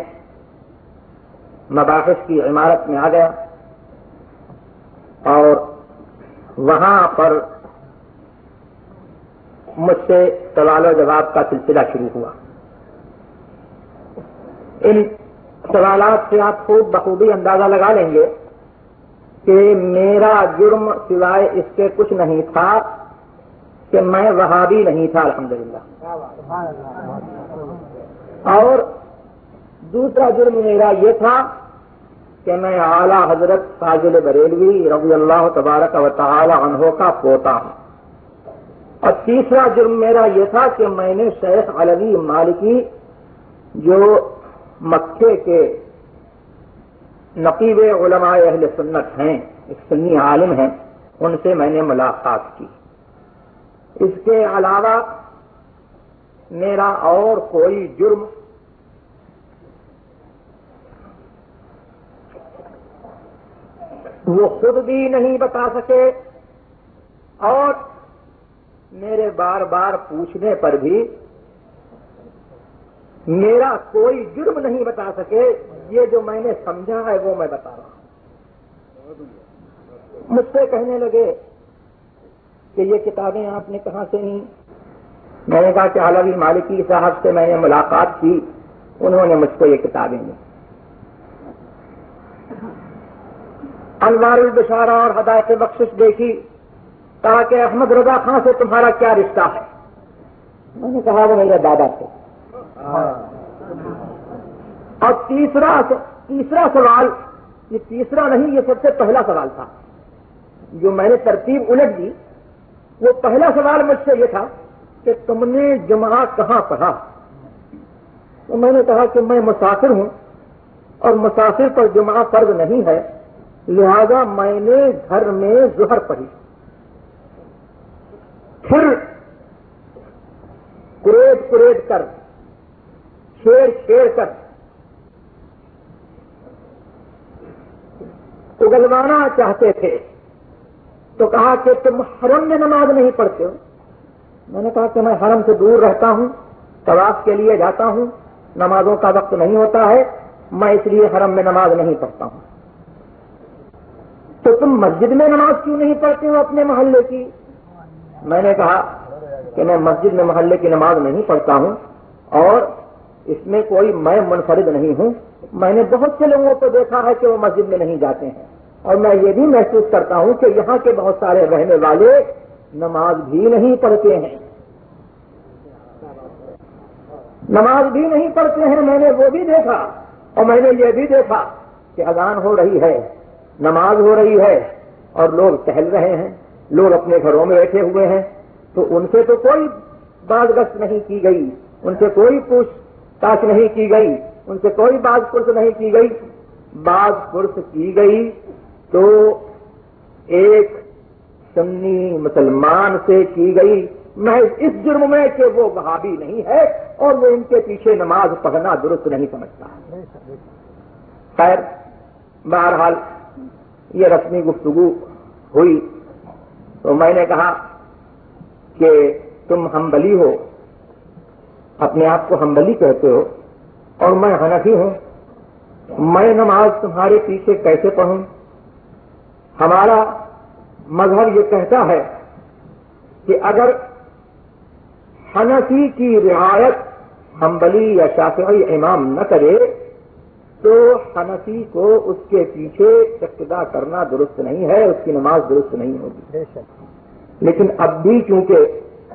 Speaker 1: مباحث کی عمارت میں آ گیا اور وہاں پر مجھ سے سوال و جواب کا سلسلہ شروع ہوا. ان سوالات سے آپ خوب بخوبی اندازہ لگا لیں گے کہ میرا جرم سوائے اس کے کچھ نہیں تھا کہ میں وہابی نہیں تھا الحمدللہ. اور دوسرا جرم میرا یہ تھا کہ میں اعلیٰ حضرت فاضل بریلوی رضی اللہ تبارک و تعالی عنہ کا پوتا ہوں.
Speaker 2: اور تیسرا جرم میرا یہ تھا کہ میں نے شیخ علوی مالکی جو مکے کے نقیب علماء اہل سنت ہیں، ایک سنی عالم ہیں، ان سے میں نے ملاقات کی۔ اس کے علاوہ میرا اور کوئی جرم وہ خود بھی نہیں بتا سکے، اور میرے بار بار پوچھنے پر بھی میرا کوئی جرم نہیں بتا سکے۔ یہ جو میں نے سمجھا ہے وہ میں بتا رہا ہوں۔ مجھ سے کہنے لگے کہ یہ کتابیں آپ نے کہاں سے لی؟ میں نے کہا کہ علوی مالکی صاحب سے میں نے ملاقات کی، انہوں نے مجھ کو یہ کتابیں دی۔ انوار البشارہ اور ہدایت بخشش دیکھی، کہا کہ احمد رضا خان سے تمہارا کیا رشتہ ہے؟ میں نے کہا وہ میرے دادا سے۔ اور تیسرا تیسرا سوال، یہ تیسرا نہیں، یہ سب سے پہلا سوال تھا جو میں نے ترتیب الٹ دی۔ وہ پہلا سوال مجھ سے یہ تھا کہ تم نے جمعہ کہاں پڑھا؟ تو میں نے کہا کہ میں مسافر ہوں اور مسافر پر جمعہ فرض نہیں ہے، لہذا میں نے گھر میں ظہر پڑھی۔ پھر کریٹ کریٹ کر، چھیڑ چھیڑ کر اگلوانا چاہتے تھے تو کہا کہ تم حرم میں نماز نہیں پڑھتے ہو۔ میں نے کہا کہ میں حرم سے دور رہتا ہوں، طواف کے لیے جاتا ہوں، نمازوں کا وقت نہیں ہوتا ہے، میں اس لیے حرم میں نماز نہیں پڑھتا ہوں۔ تو تم مسجد میں نماز کیوں نہیں پڑھتے ہو اپنے محلے کی؟ میں نے کہا کہ میں مسجد میں محلے کی نماز نہیں پڑھتا ہوں، اور اس میں کوئی میں منفرد نہیں ہوں، میں نے بہت سے لوگوں کو دیکھا ہے کہ وہ مسجد میں نہیں جاتے ہیں، اور میں یہ بھی محسوس کرتا ہوں کہ یہاں کے بہت سارے رہنے والے نماز بھی نہیں پڑھتے ہیں نماز بھی نہیں پڑھتے ہیں میں نے وہ بھی دیکھا، اور میں نے یہ بھی دیکھا کہ اذان ہو رہی ہے، نماز ہو رہی ہے، اور لوگ ٹہل رہے ہیں، لوگ اپنے گھروں میں بیٹھے ہوئے ہیں، تو ان سے تو کوئی باز گشت نہیں کی گئی، ان سے کوئی پوچھ تاچھ نہیں کی گئی، ان سے کوئی باز پرس نہیں کی گئی۔ باز پرس کی گئی تو ایک سنی مسلمان سے کی گئی، محض اس جرم میں کہ وہ وہابی نہیں ہے اور وہ ان کے پیچھے نماز پڑھنا درست نہیں سمجھتا۔ خیر، بہرحال یہ رسمی گفتگو ہوئی تو میں نے کہا کہ تم حنبلی ہو، اپنے آپ کو حنبلی کہتے ہو، اور میں حنفی ہوں، میں نماز تمہارے پیچھے کیسے پڑھوں؟ ہمارا مذہب یہ کہتا ہے کہ اگر حنفی کی رعایت حنبلی یا شافعی امام نہ کرے تو حنفی کو اس کے پیچھے اقتدا کرنا درست نہیں ہے، اس کی نماز درست نہیں ہوگی۔ لیکن اب بھی چونکہ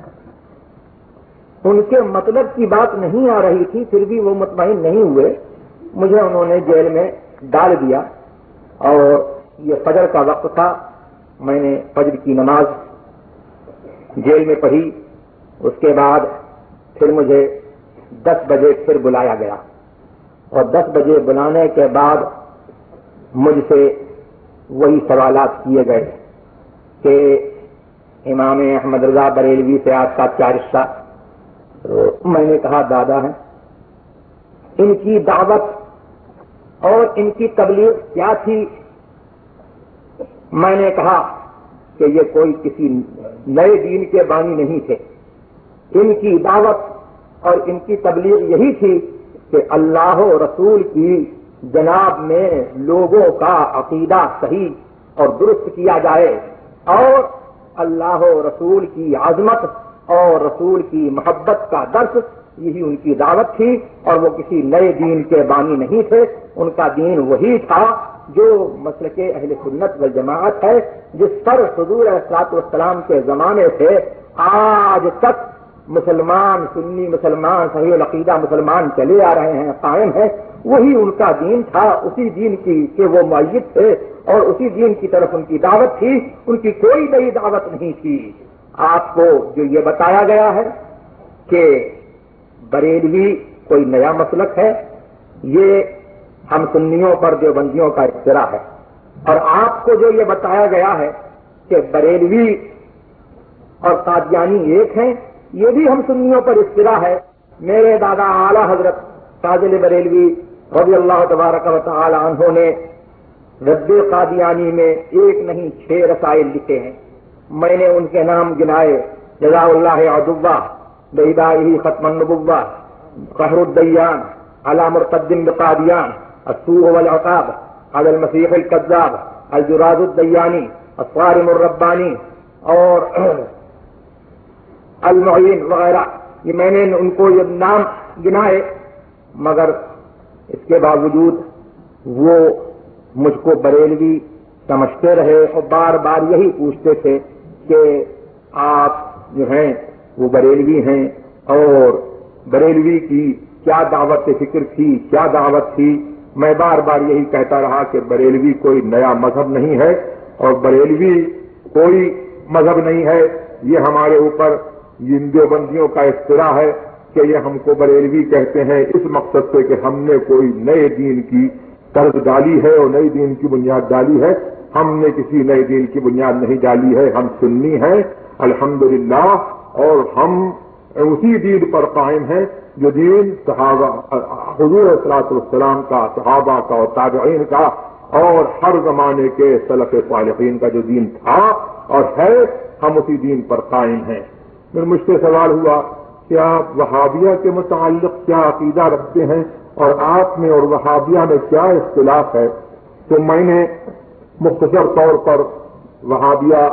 Speaker 2: ان کے مطلب کی بات نہیں آ رہی تھی، پھر بھی وہ مطمئن نہیں ہوئے، مجھے انہوں نے جیل میں ڈال دیا، اور یہ فجر کا وقت تھا، میں نے فجر کی نماز جیل میں پڑھی۔ اس کے بعد پھر مجھے دس بجے پھر بلایا گیا، اور دس بجے بلانے کے بعد مجھ سے وہی سوالات کیے گئے کہ امام احمد رضا بریلوی سے آپ کا کیا رشتہ؟ تو میں نے کہا دادا ہیں۔ ان کی دعوت اور ان کی تبلیغ کیا تھی؟ میں نے کہا کہ یہ کوئی کسی نئے دین کے بانی نہیں تھے، ان کی دعوت اور ان کی تبلیغ یہی تھی کہ اللہ و رسول کی جناب میں لوگوں کا عقیدہ صحیح اور درست کیا جائے، اور اللہ و رسول کی عظمت اور رسول کی محبت کا درس، یہی ان کی دعوت تھی، اور وہ کسی نئے دین کے بانی نہیں تھے۔ ان کا دین وہی تھا جو مسلک اہل سنت والجماعت ہے، جس پر حضور علیہ الصلوۃ والسلام کے زمانے سے آج تک مسلمان، سنی مسلمان، صحیح العقیدہ مسلمان چلے آ رہے ہیں، قائم ہیں۔ وہی ان کا دین تھا، اسی دین کی کہ وہ مؤید تھے، اور اسی دین کی طرف ان کی دعوت تھی، ان کی کوئی نئی دعوت نہیں تھی۔ آپ کو جو یہ بتایا گیا ہے کہ بریلوی کوئی نیا مسلک ہے، یہ ہم سنیوں پر دیوبندیوں کا افترا ہے، اور آپ کو جو یہ بتایا گیا ہے کہ بریلوی اور قادیانی ایک ہیں، یہ بھی ہم سنیوں پر افترا ہے۔ میرے دادا اعلی حضرت فاضل بریلوی رضی اللہ تبارک و تعالی عنہ نے رد قادیانی میں ایک نہیں چھ رسائل لکھے ہیں، میں نے ان کے نام گنائے: جزا اللہ عدوہ بہدائہ ختم النبوہ، قہر الدیان علی مرتد بقادیان، السوء والعقاب علی المسیح الکذاب، الجراز الدیانی، الصارم الربانی اور المعین وغیرہ۔ یہ میں نے ان کو یہ نام گنائے، مگر اس کے باوجود وہ مجھ کو بریلوی سمجھتے رہے اور بار بار یہی پوچھتے تھے کہ آپ جو ہیں وہ بریلوی ہیں، اور بریلوی کی کیا دعوت فکر تھی، کیا دعوت تھی۔ میں بار بار یہی کہتا رہا کہ بریلوی کوئی نیا مذہب نہیں ہے، اور بریلوی کوئی مذہب نہیں ہے، یہ ہمارے اوپر ان دیوبندیوں کا افترا ہے کہ یہ ہم کو بریلوی کہتے ہیں اس مقصد سے کہ ہم نے کوئی نئے دین کی طرز ڈالی ہے اور نئی دین کی بنیاد ڈالی ہے۔ ہم نے کسی نئے دین کی بنیاد نہیں ڈالی ہے، ہم سنی ہیں الحمدللہ، اور ہم اسی دین پر قائم ہیں جو دین صحابہ حضور صلی اللہ علیہ وسلم کا، صحابہ کا اور تابعین کا اور ہر زمانے کے سلف صالحین کا جو دین تھا اور ہے، ہم اسی دین پر قائم ہیں۔ پھر مجھ سے سوال ہوا کہ آپ وہابیہ کے متعلق کیا عقیدہ رکھتے ہیں اور آپ میں اور وہابیہ میں کیا اختلاف ہے؟ تو میں نے مختصر طور پر وہابیہ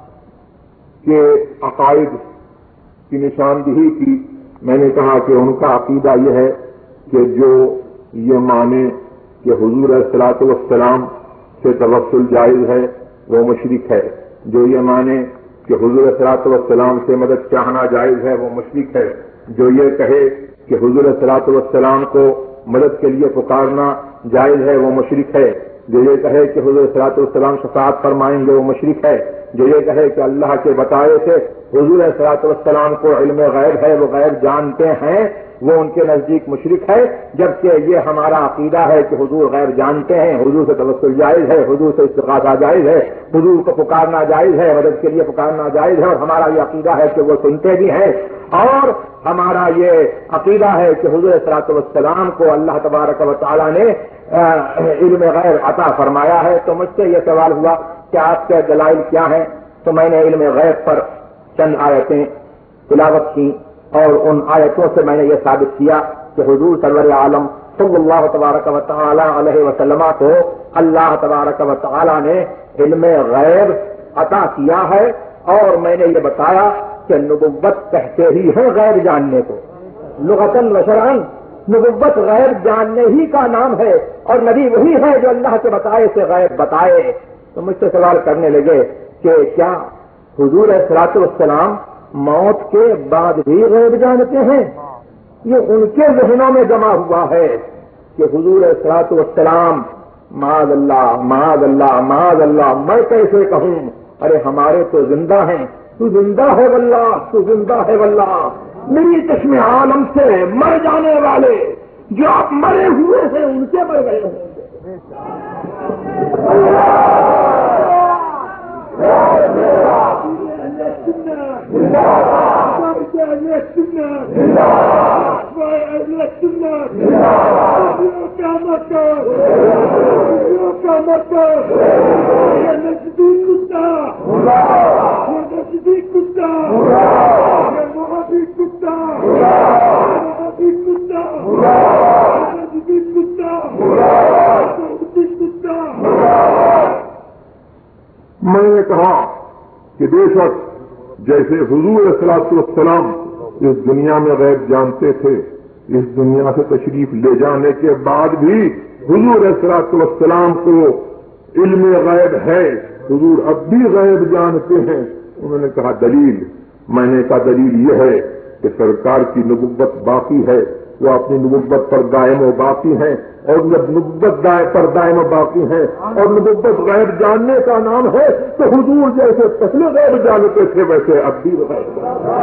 Speaker 2: کے عقائد کی نشاندہی کی۔ میں نے کہا کہ ان کا عقیدہ یہ ہے کہ جو یہ مانے کہ حضور علیہ الصلوۃ والسلام سے توسل جائز ہے وہ مشرک ہے، جو یہ مانے کہ حضور علیہ الصلوۃ والسلام سے مدد چاہنا جائز ہے وہ مشرک ہے، جو یہ کہے کہ حضور علیہ الصلوۃ والسلام کو مدد کے لیے پکارنا جائز ہے وہ مشرک ہے، جو یہ کہے کہ حضور علیہ الصلوۃ والسلام شفاعت فرمائیں گے وہ مشرک ہے، جو یہ کہے کہ اللہ کے بتائے سے حضور علیہ الصلوۃ والسلام کو علم غیب ہے، وہ غیب جانتے ہیں، وہ ان کے نزدیک مشرک ہے، جبکہ یہ ہمارا عقیدہ ہے کہ حضور غیب جانتے ہیں، حضور سے توسل جائز ہے، حضور سے استغاثہ جائز ہے، حضور کو پکارنا جائز ہے، مدد کے لیے پکارنا جائز ہے، اور ہمارا یہ عقیدہ ہے کہ وہ سنتے بھی ہیں، اور ہمارا یہ عقیدہ ہے کہ حضور صلی اللہ علیہ وسلم کو اللہ تبارک و تعالیٰ نے علم غیب عطا فرمایا ہے۔ تو مجھ سے یہ سوال ہوا کہ آپ کے دلائل کیا ہیں؟ تو میں نے علم غیب پر چند آیتیں تلاوت کی، اور ان آیتوں سے میں نے یہ ثابت کیا کہ حضور سرور عالم صلی اللہ تبارک و تعالی علیہ وسلم کو اللہ تبارک و تعالی نے علم غیب عطا کیا ہے، اور میں نے یہ بتایا کہ نبوت کہتے ہی ہیں غیب جاننے کو، لغتاً و شرعاً نبوت غیب جاننے ہی کا نام ہے، اور نبی وہی ہے جو اللہ کے بتائے سے غیب بتائے۔ تو مجھ سے سوال کرنے لگے کہ کیا حضور علیہ الصلوۃ والسلام موت کے بعد بھی غیب جانتے ہیں؟ یہ ان کے ذہنوں میں جمع ہوا ہے کہ حضور علیہ الصلوۃ والسلام معاذ اللہ معاذ اللہ معاذ اللہ، میں کیسے کہوں، ارے ہمارے تو زندہ ہیں، تو زندہ ہے واللہ، تو زندہ ہے واللہ، میری چشم عالم سے مر جانے والے جو آپ مرے ہوئے ہیں ان سے مر گئے ہوں گے۔
Speaker 4: میں نے کہا کہ بے شک جیسے حضور علیہ الصلوۃ والسلام اس دنیا میں غیب جانتے تھے، اس دنیا سے تشریف لے جانے کے بعد بھی حضور علیہ الصلوۃ والسلام کو علم غیب ہے، حضور اب بھی غیب جانتے ہیں۔ انہوں نے کہا دلیل، میں نے کہا دلیل یہ ہے کہ سرکار کی نبوت باقی ہے، وہ اپنی نبوت پر دائم و باقی ہیں، اور جب نبوت پر دائم و باقی ہیں اور نبوت غیب جاننے کا نام ہے تو حضور جیسے پہلے غیب جانتے تھے ویسے اب بھی غیب۔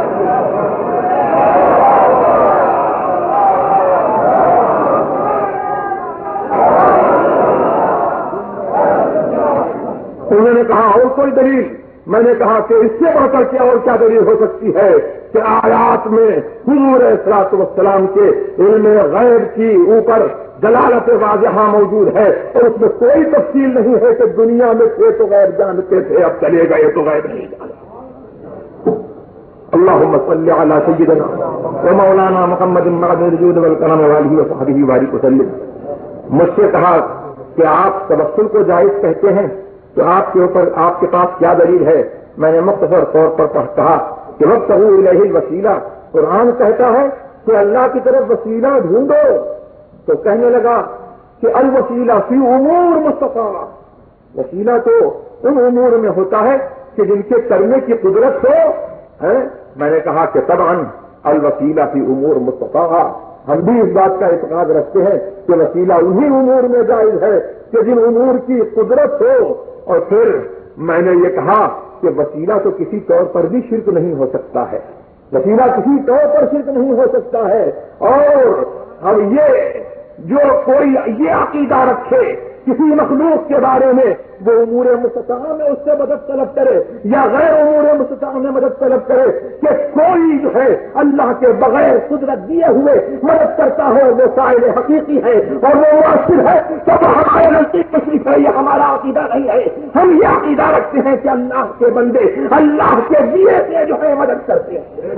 Speaker 4: انہوں نے کہا اور کوئی دلیل؟ میں نے کہا کہ اس سے بڑھ کر کے اور کیا دلیل ہو سکتی ہے کہ آیات میں حضور صلی والسلام کے علم غیب کی اوپر دلالت واضحہ موجود ہے، اور اس میں کوئی تفصیل نہیں ہے کہ دنیا میں تھے تو غیب جانتے تھے، اب چلے گئے تو غیب نہیں جانتے۔ اللہم صلی علی سیدنا و مولانا محمد معدن الجود والکرم وآلہ وصحبہ وبارک وسلم۔ مجھ سے کہا کہ آپ توسل کو جائز کہتے ہیں تو آپ کے اوپر آپ کے پاس کیا دلیل ہے؟ میں نے مختصر طور پر کہا کہ وابتغوا الیہ الوسیلہ، قرآن کہتا ہے کہ اللہ کی طرف وسیلہ ڈھونڈو، تو کہنے لگا کہ الوسیلہ فی امور مستطاعہ، وسیلہ تو ان امور میں ہوتا ہے کہ جن کے کرنے کی قدرت ہو ہے۔ میں نے کہا کہ طبعا الوسیلہ فی امور مستطاعہ، ہم بھی اس بات کا اعتقاد رکھتے ہیں کہ وسیلہ انہی امور میں جائز ہے کہ جن امور کی قدرت ہو۔ اور پھر میں نے یہ کہا کہ وسیلہ تو کسی طور پر بھی شرک نہیں ہو سکتا ہے، وسیلہ کسی طور پر شرک نہیں ہو سکتا ہے، اور اب یہ جو کوئی یہ عقیدہ رکھے کسی مخلوق کے بارے میں وہ امور مستطاع میں اس سے مدد طلب کرے یا غیر امور مستطاع میں مدد طلب کرے کہ کوئی جو ہے اللہ کے بغیر قدرت دیے ہوئے مدد کرتا ہے وہ سائل حقیقی ہے اور وہ مؤثر ہے، تو وہ ہمارے نزدیک تشریف ہے، یہ ہمارا عقیدہ نہیں ہے۔ ہم یہ عقیدہ رکھتے ہیں کہ اللہ کے بندے اللہ کے دیے سے جو ہے مدد کرتے ہیں۔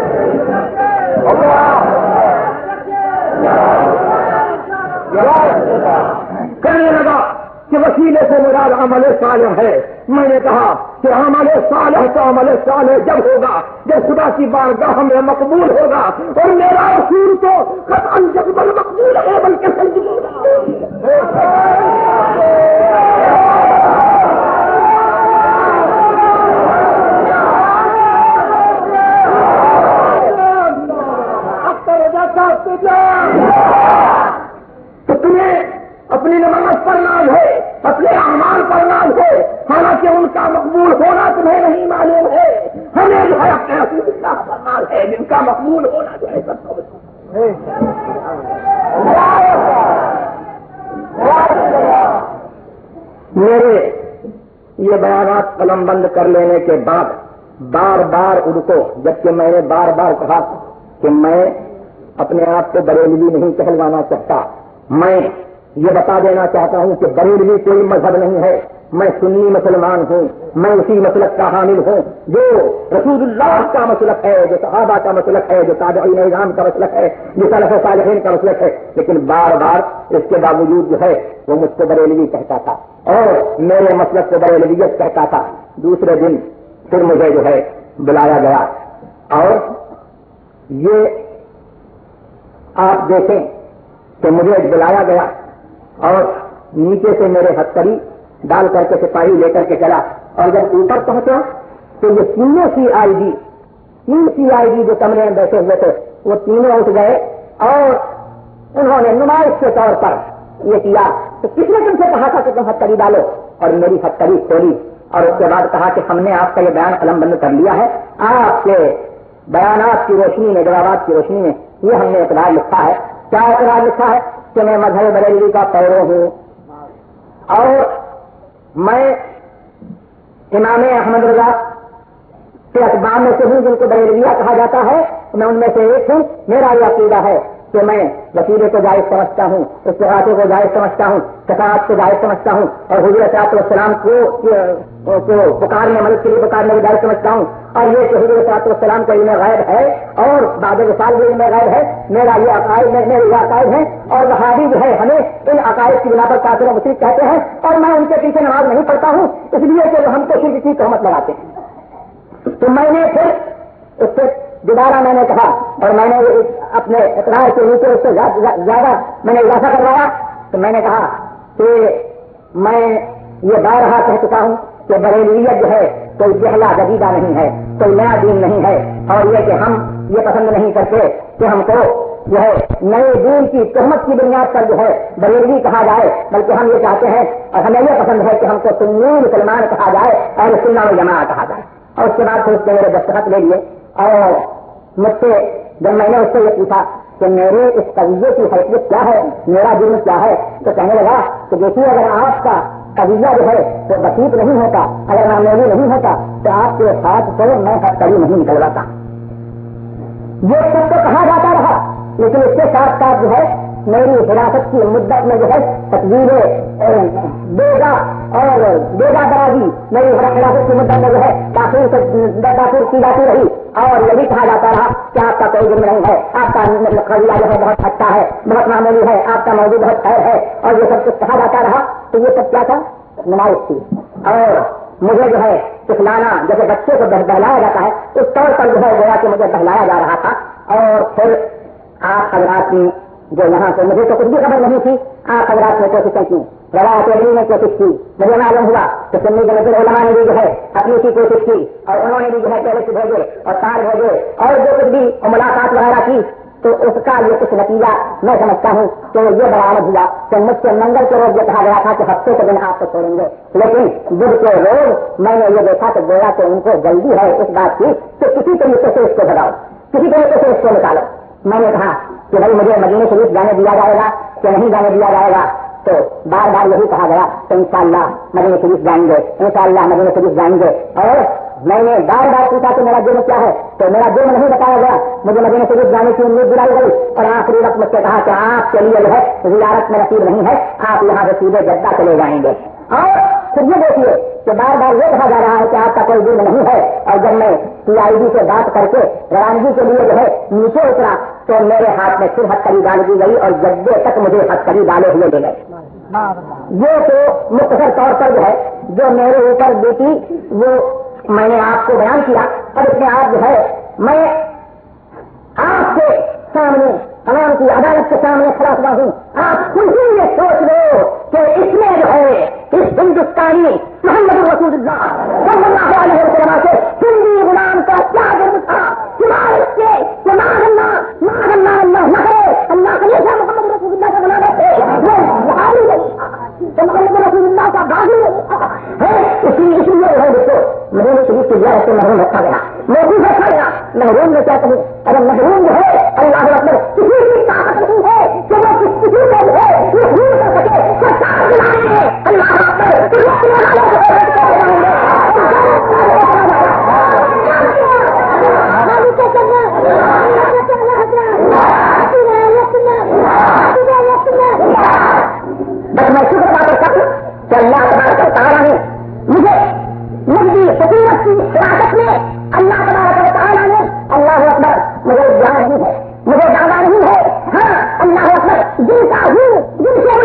Speaker 4: کہنے لگا کہ وسیلے سے مراد عمل صالح ہے۔ میں نے کہا کہ عمل صالح تو عمل صالح جب ہوگا جب خدا کی بارگاہ میں مقبول ہوگا، اور میرا رسول تو قطعاً جذبل مقبول ہے بلکہ سنجیدہ تو تمہیں اپنی نماز پر ناز ہے، اپنے اعمال پر ناز ہے، حالانکہ ان کا مقبول ہونا تمہیں نہیں معلوم ہے۔ ہمیں جو ہے اپنے رسول اللہ پر ناز ہے جن کا مقبول ہونا جو ہے سب کو میرے یہ بیانات قلم بند کر لینے کے بعد بار بار ان کو، جبکہ میں نے بار بار کہا کہ میں اپنے آپ کو بریلوی نہیں کہلوانا چاہتا، میں یہ بتا دینا چاہتا ہوں کہ بریلوی کوئی مذہب نہیں ہے، میں سنی مسلمان ہوں، میں اسی مسلک کا حامل ہوں جو رسول اللہ کا مسلک ہے، جو صحابہ کا مسلک ہے، جو تابعین اعظام کا مسلک ہے، جو سلف صالحین کا مسلک ہے، لیکن بار بار اس کے باوجود جو ہے وہ مجھ کو بریلوی کہتا تھا اور میرے مسلک کو بریلویت کہتا تھا۔ دوسرے دن پھر مجھے جو ہے بلایا گیا اور یہ آپ دیکھیں کہ مجھے بلایا گیا اور نیچے سے میرے ہتھکڑی ڈال کر کے سپاہی لے کر کے چلا، اور جب اوپر پہنچا تو یہ تینوں سی آئی ڈی تین سی آئی ڈی جو کمرے میں بیٹھے ہوئے تھے وہ تینوں اٹھ گئے اور انہوں نے نمائش کے طور پر یہ کیا کہ کس نے تم سے کہا تھا کہ تم ہتھکڑی ڈالو، اور میری ہتھکڑی کھولی اور اس کے بعد کہا کہ ہم نے آپ کا یہ بیان قلم بند کر لیا ہے، آپ کے بیانات کی روشنی میں، جوابات کی روشنی میں یہ ہم نے اقرار لکھا ہے۔ کیا اقرار لکھا ہے؟ کہ میں مذہب بریلوی کا پیرو ہوں اور میں امام احمد رضا کے اتباع میں سے ہوں جن کو بریلویہ کہا جاتا ہے، میں ان میں سے ایک ہوں۔ میرا یہ عقیدہ ہے کہ میں وسیلے کو جائز سمجھتا ہوں، استغاثے کو جائز سمجھتا ہوں، شفاعت کو جائز سمجھتا ہوں، اور حضور صلی اللہ علیہ وسلم کو پکارنے مدد کے لیے پکارنے کو جائز سمجھتا ہوں، اور یہ کہ حضور صلی اللہ علیہ وسلم کا علم غیب ہے اور بعد وصال بھی علم غیب ہے۔ میرا یہ عقائد میرے یہ عقائد ہیں، اور وہابی جو ہے ہمیں ان عقائد کی بنا پر کافر و مشرک کہتے ہیں، اور میں ان کے پیچھے نماز نہیں پڑھتا ہوں اس لیے کہ ہم کو شرک کی تہمت لگاتے ہیں۔ تو میں نے پھر اس سے دوبارہ میں نے کہا اور میں نے اپنے اقرار کے نیچے اس سے زیادہ میں نے اضافہ کروایا، تو میں نے کہا کہ میں یہ بارہا کہہ چکا ہوں کہ بریلویت جو ہے کوئی جہلا جدیدہ نہیں ہے، کوئی نیا دین نہیں ہے، اور یہ کہ ہم یہ پسند نہیں کرتے کہ ہم کو
Speaker 2: جو ہے نئے دین کی تہمت کی بنیاد پر جو ہے بریلوی کہا جائے، بلکہ ہم یہ چاہتے ہیں اور ہمیں یہ پسند ہے کہ ہم کو سنی مسلمان کہا جائے اور سنت و جماعت کہا جائے. اور اس کے بعد پھر اس کے میرے دستخط لے لیے اور مجھ سے جب میں نے اس سے یہ پوچھا کہ میرے اس قضیے کی حیثیت کیا ہے، میرا جرم کیا ہے، تو کہنے لگا کہ دیکھیے اگر آپ کا قضیہ جو ہے وہ بسیط نہیں ہوتا، اگر معمولی نہیں ہوتا تو آپ کے ہاتھ سے میں ہتھکڑی نہیں نکلواتا. یہ سب تو کہا جاتا رہا، لیکن اس کے ساتھ ساتھ جو ہے میری حراست کی مدت میں جو ہے تقدیر بیگا اور بیگا درازی میری حراست کی مدت میں جو ہے تاخیر تاخیر کی جاتی رہی اور یہ بھی کہا جاتا رہا کہ آپ کا کوئی جرم نہیں ہے، آپ کا قضیہ جو ہے بہت اچھا ہے، بہت معمولی ہے، آپ کا موضوع بہت خیر ہے، اور یہ سب کچھ کہا جاتا رہا. تو یہ سب کیا تھا؟ نمائش تھی. اور مجھے جو ہے سکھلانا جیسے بچے کو بہلایا جاتا ہے اس طور پر جو ہے گویا کہ مجھے بہلایا جا رہا تھا. اور پھر آپ حضرات نے جو یہاں سے مجھے تو کچھ بھی خبر نہیں تھی، آپ حضرات نے کوششیں کی، روایت علمی نے کوشش کی، مجھے معلوم ہوا کہ سنی کے نظر علماء نے بھی جو ہے اپنی کی کوشش کی اور انہوں نے بھی جو ہے پہلے سے بھیجے اور تار بھیجے اور جو کچھ بھی ملاقات وغیرہ کی، تو اس کا یہ کچھ نتیجہ میں سمجھتا ہوں کہ یہ برآمد ہوا کہ مجھ سے منگل کے روز یہ کہا گیا تھا کہ ہفتے کے دن آپ کو چھوڑیں گے، لیکن بدھ کے روز میں نے یہ دیکھا کہ گویا کہ ان کو جلدی ہے اس بات کی کہ کسی طریقے سے اس کو بتاؤ، کسی طریقے سے اس کو نکالو. میں نے کہا کہ بھائی مجھے مدینہ شریف جانے دیا جائے گا کہ نہیں جانے دیا جائے گا، تو بار بار یہی کہا گیا کہ انشاءاللہ مدینہ شریف جائیں گے، انشاءاللہ مدینہ شریف جائیں گے. اور میں نے بار بار پوچھا کہ میرا جرم کیا ہے، تو میرا جرم نہیں بتایا گیا. مجھے مدینہ شریف جانے کی امید دلائی گئی اور آخری وقت مجھ سے کہا کہ آپ کے لیے جو ہے زیارت میں نصیب نہیں ہے، آپ یہاں سے سیدھے جدہ چلے جائیں گے. اور پھر یہ دیکھیے کہ بار بار یہ کہا جا رہا ہے کہ آپ کا کوئی جرم نہیں ہے. اور جب میں سی آئی ڈی سے بات کر کے روانگی کے لیے جو ہے نیچے اترا تو میرے ہاتھ میں پھر ہتھکڑی ڈال دی گئی اور جدے تک مجھے ہتھکڑی ڈالے ہوئے لے گئے. یہ تو مختصر طور پر جو ہے جو میرے اوپر بیٹی وہ میں نے آپ کو بیان کیا. اور اس میں آپ جو ہے میں آپ کے سامنے تمام کی عدالت کے سامنے کھڑا ہوا ہوں. آپ خود ہی یہ سوچ لو کہ اس میں جو ہے اس ہندوستانی محمد رسول اللہ صلی اللہ علیہ وسلم سے ہندی غلام کا کیا جرم تھا. سوائے اس کے کہ اللہ اللہ اللہ نہ کرے اللہ ہمیشہ محمد رسول اللہ کا بنا رہے وہ بہاری نہیں تو محمد رسول اللہ کا باغی ہے. اسی اسی لیے ہے دیکھو مدینہ شریف کی زیارت سے محروم رکھا گیا، محروم رکھا گیا. محروم میں کیا کہوں، اگر محروم جو ہے اللہ اکبر کسی کی طاقت نہیں ہے کہ وہ کسی کو جو ہے محروم کر سکے. سرکار بلائیں گے اللہ بس میں شکر ادا کرتا ہوں کہ اللہ تبارک و تعالیٰ نے مجھے مجھے حکومت کی حراست میں اللہ تبارک و تعالیٰ نے اللہ اکبر مجھے جان نہیں ہے، مجھے دعویٰ نہیں ہے. ہاں اللہ اکبر جن کا ہوں جن سے